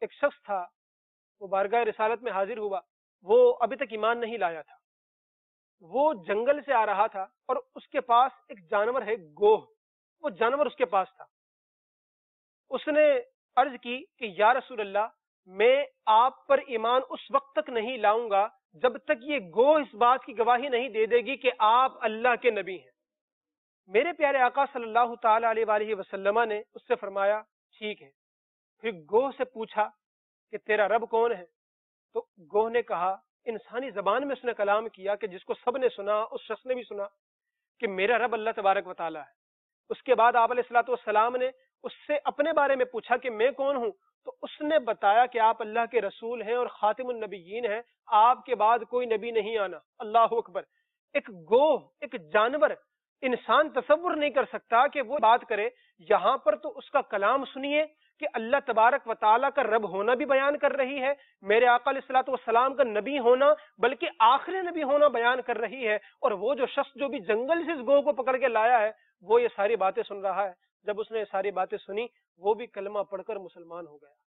ایک شخص تھا، وہ بارگاہ رسالت میں حاضر ہوا، وہ ابھی تک ایمان نہیں لایا تھا، وہ جنگل سے آ رہا تھا اور اس کے پاس ایک جانور ہے گوہ، وہ جانور اس کے پاس تھا۔ اس نے عرض کی کہ یا رسول اللہ، میں آپ پر ایمان اس وقت تک نہیں لاؤں گا جب تک یہ گوہ اس بات کی گواہی نہیں دے دے گی کہ آپ اللہ کے نبی ہیں۔ میرے پیارے آقا صلی اللہ تعالی علیہ وآلہ وسلم نے اس سے فرمایا ٹھیک ہے۔ پھر گوہ سے پوچھا کہ تیرا رب کون ہے؟ تو گوہ نے کہا، انسانی زبان میں اس نے کلام کیا کہ جس کو سب نے سنا، اس شخص نے بھی سنا، کہ میرا رب اللہ تبارک و تعالی ہے۔ اس کے بعد آپ علیہ الصلوۃ والسلام نے اس سے اپنے بارے میں پوچھا کہ میں کون ہوں، تو اس نے بتایا کہ آپ اللہ کے رسول ہیں اور خاتم النبیین ہیں، آپ کے بعد کوئی نبی نہیں آنا۔ اللہ اکبر! ایک گوہ، ایک جانور، انسان تصور نہیں کر سکتا کہ وہ بات کرے۔ یہاں پر تو اس کا کلام سنیے کہ اللہ تبارک و تعالیٰ کا رب ہونا بھی بیان کر رہی ہے، میرے آقا علیہ الصلوۃ والسلام کا نبی ہونا بلکہ آخری نبی ہونا بیان کر رہی ہے، اور وہ جو شخص جو بھی جنگل سے اس گوہ کو پکڑ کے لایا ہے وہ یہ ساری باتیں سن رہا ہے۔ جب اس نے یہ ساری باتیں سنی، وہ بھی کلمہ پڑھ کر مسلمان ہو گیا۔